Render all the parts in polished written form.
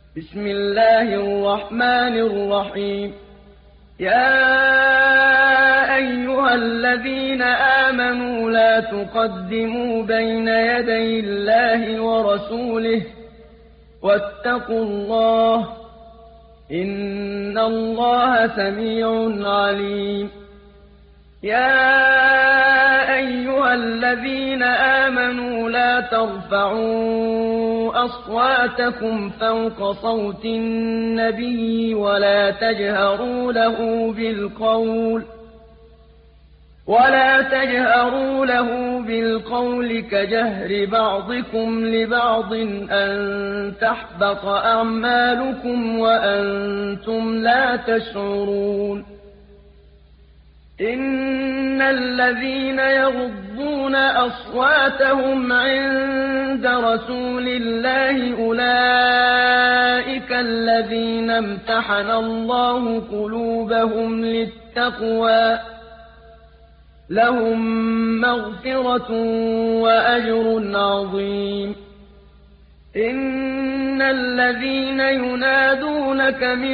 بسم الله الرحمن الرحيم. يا أيها الذين آمنوا لا تقدموا بين يدي الله ورسوله واتقوا الله إن الله سميع عليم. يا أيها الذين آمنوا لا ترفعوا أصواتكم فوق صوت النبي ولا تجهروا له بالقول كجهر بعضكم لبعض أن تحبط أعمالكم وأنتم لا تشعرون. إن الذين يغضون أصواتهم عند رسول الله أولئك الذين امتحن الله قلوبهم للتقوى لهم مغفرة وأجر عظيم. إن الذين ينادونك من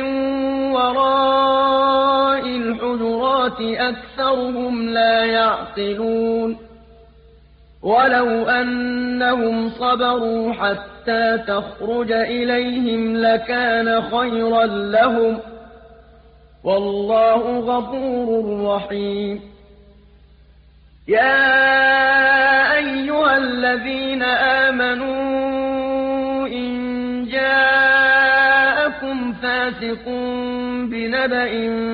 وراء الحجرات أكثرهم لا يعقلون. ولو أنهم صبروا حتى تخرج إليهم لكان خيرا لهم والله غفور رحيم. يا أيها الذين آمنوا إن جاءكم فاسق بنبأ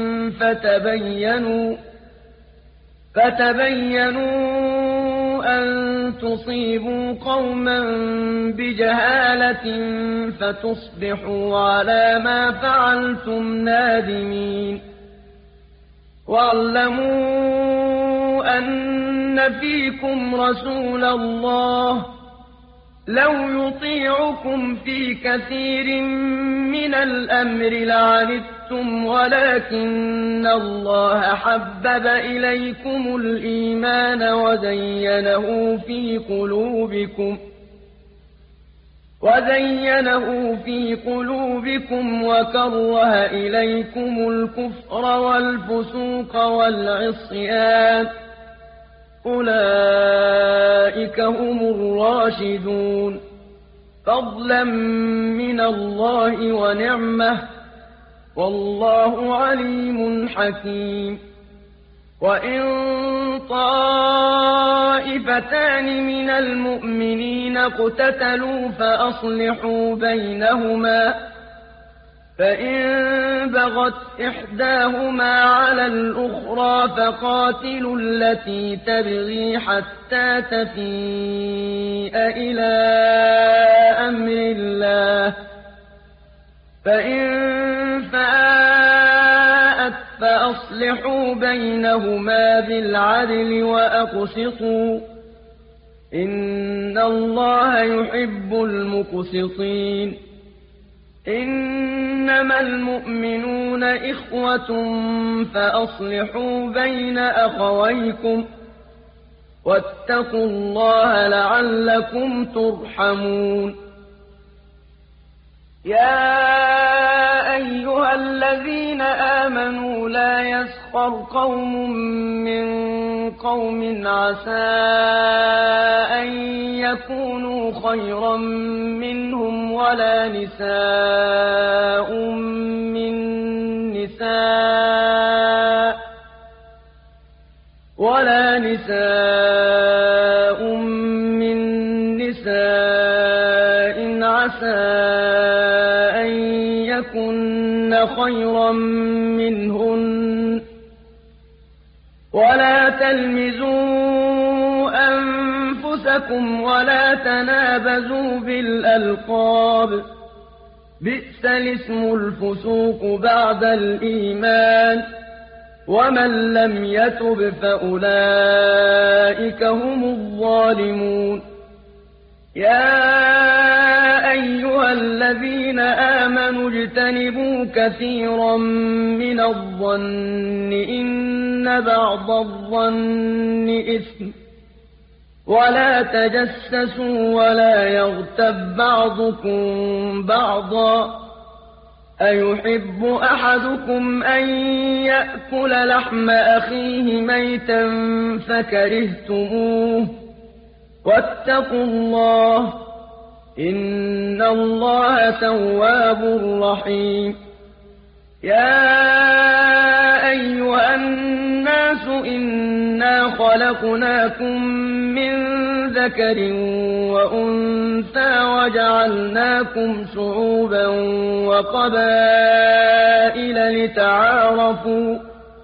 فتبينوا أن تصيبوا قوما بجهالة فتصبحوا على ما فعلتم نادمين. واعلموا أن فيكم رسول الله لو يطيعكم في كثير من الأمر لعنتم ولكن الله حبب إليكم الإيمان وزينه في قلوبكم وكره إليكم الكفر والفسوق والعصيان أولئك هم الراشدون فضلا من الله ونعمة والله عليم حكيم. وإن طائفتان من المؤمنين اقتتلوا فأصلحوا بينهما فإن بغت إحداهما على الأخرى فقاتلوا التي تبغي حتى تفيء إلى أمر الله فإن فاءت فأصلحوا بينهما بالعدل وأقسطوا إن الله يحب المقسطين. إنما المؤمنون إخوة فأصلحوا بين أخويكم واتقوا الله لعلكم ترحمون. يا أيها الذين آمنوا لا يسخر قوم من قوم عسى أن يكونوا خيرا منهم ولا نساء من نساء عسى أن يكن خيرا منهن ولا تلمزوا أنفسكم ولا تنابزوا بالألقاب بئس الاسم الفسوق بعد الإيمان ومن لم يتب فأولئك هم الظالمون. يا أيها الذين آمنوا اجتنبوا كثيرا من الظن إن بعض الظن إثم ولا تجسسوا ولا يغتب بعضكم بعضا أَيُحِبُّ أَحَدُكُمْ أَن يَأْكُلَ لَحْمَ أَخِيهِ مَيْتًا فَكَرِهْتُمُوهُ ۚ وَاتَّقُوا اللَّهَ ۚ إِنَّ اللَّهَ تَوَّابٌ رَّحِيمٌ. يَا أَيُّهَا النَّاسُ إِنَّا خَلَقْنَاكُم مِّن ذَكَرٍ وَأُنثَىٰ وَجَعَلْنَاكُمْ شُعُوبًا وَقَبَائِلَ لِتَعَارَفُوا ۚ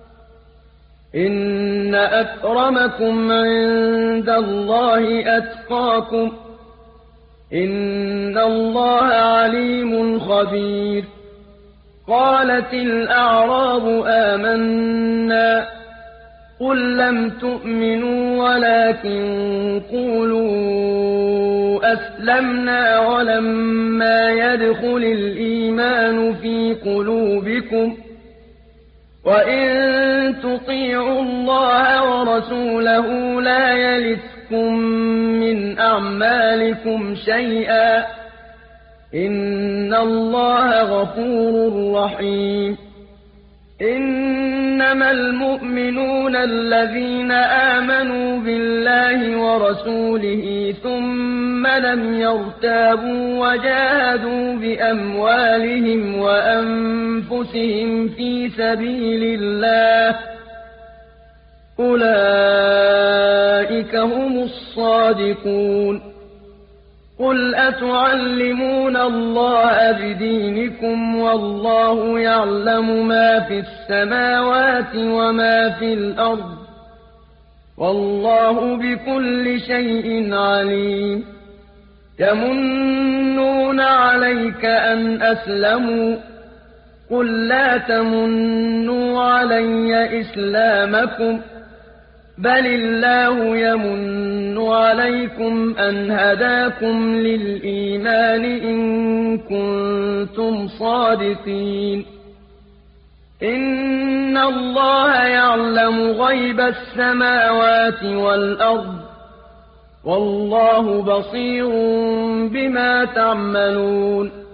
إِنَّ أَكْرَمَكُمْ عِندَ اللَّهِ أَتْقَاكُمْ ۚ إِنَّ اللَّهَ عَلِيمٌ خَبِيرٌ. قَالَتِ الْأَعْرَابُ آمَنَّا ۖ قُل لَّمْ تُؤْمِنُوا وَلَٰكِن قُولُوا أَسْلَمْنَا وَلَمَّا يَدْخُلِ الْإِيمَانُ فِي قُلُوبِكُمْ ۖ وَإِن تُطِيعُوا اللَّهَ وَرَسُولَهُ لَا يَلِتْكُم مِّنْ أَعْمَالِكُمْ شَيْئًا ۚ إِنَّ اللَّهَ غَفُورٌ رَّحِيمٌ. إِنَّمَا الْمُؤْمِنُونَ الَّذِينَ آمَنُوا بِاللَّهِ وَرَسُولِهِ ثُمَّ لَمْ يَرْتَابُوا وَجَاهَدُوا بِأَمْوَالِهِمْ وَأَنفُسِهِمْ فِي سَبِيلِ اللَّهِ ۚ أُولَٰئِكَ هُمُ الصَّادِقُونَ. قُلْ أَتُعَلِّمُونَ اللَّهَ بِدِينِكُمْ وَاللَّهُ يَعْلَمُ مَا فِي السَّمَاوَاتِ وَمَا فِي الْأَرْضِ ۚ وَاللَّهُ بِكُلِّ شَيْءٍ عَلِيمٌ. يَمُنُّونَ عَلَيْكَ أَنْ أَسْلَمُوا ۖ قُل لَّا تَمُنُّوا عَلَيَّ إِسْلَامَكُم ۖ بَلِ اللَّهُ يَمُنُّ عَلَيْكُمْ أَنْ هَدَاكُمْ لِلْإِيمَانِ إِن كُنتُمْ صَادِقِينَ. إِنَّ اللَّهَ يَعْلَمُ غَيْبَ السَّمَاوَاتِ وَالْأَرْضِ ۚ وَاللَّهُ بَصِيرٌ بِمَا تَعْمَلُونَ.